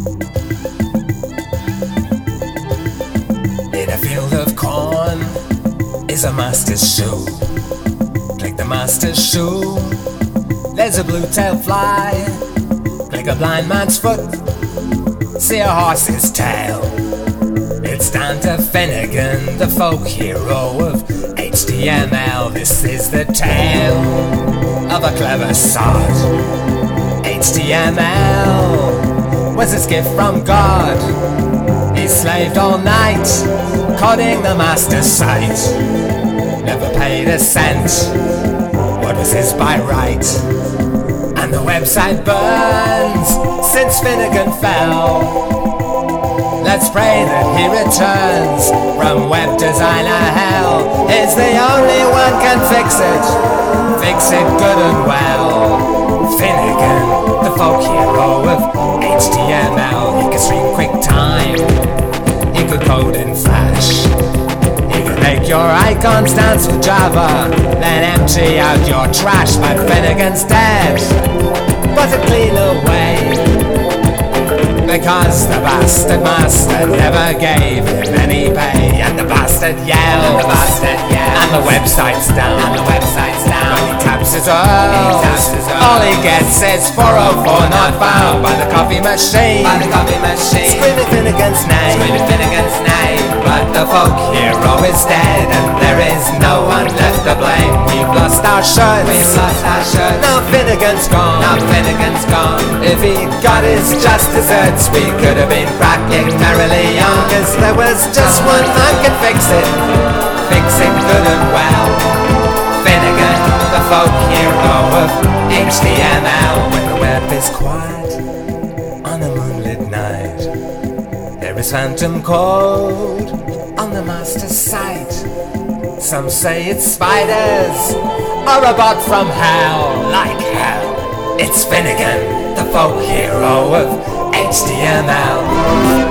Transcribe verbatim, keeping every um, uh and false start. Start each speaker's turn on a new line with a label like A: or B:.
A: In a field of corn is a master's shoe. Click the master's shoe, there's a blue-tailed fly. Click a blind man's foot, see a horse's tail. It's down to Finnegan, the folk hero of H T M L. This is the tale of a clever sod. H T M L was his gift from God. He slaved all night, coding the master's site. Never paid a cent, what was his by right? And the website burns since Finnegan fell. Let's pray that he returns from web designer hell. He's the only one can fix it, fix it good and well. Finnegan, the folk hero of H T M L. He could stream QuickTime, he could code in Flash, he could make your icons dance with Java, then empty out your trash. But Finnegan's dead, but a clean away, because the bastard master never gave him any pay. And the bastard yelled, and the bastard yelled, and the website's down, and the website's down. When he taps his Earls, all he gets is four oh four not found by the coffee machine, by the coffee machine. Screaming Finnegan's name, screaming Finnegan's name. But the folk hero is dead, and there is no one left to blame. We've lost our shirts, we've lost our shirts. Now Finnegan's gone, now Finnegan's gone. If he got his just desserts, we could have been cracking merrily on, 'cause there was just one man can fix it, fix it good and well. Finnegan, the folk hero of H T M L. When the web is quiet on a moonlit night, there is phantom code on the master's site. Some say it's spiders or a bot from hell. Like hell, it's Finnegan, the folk hero of H T M L.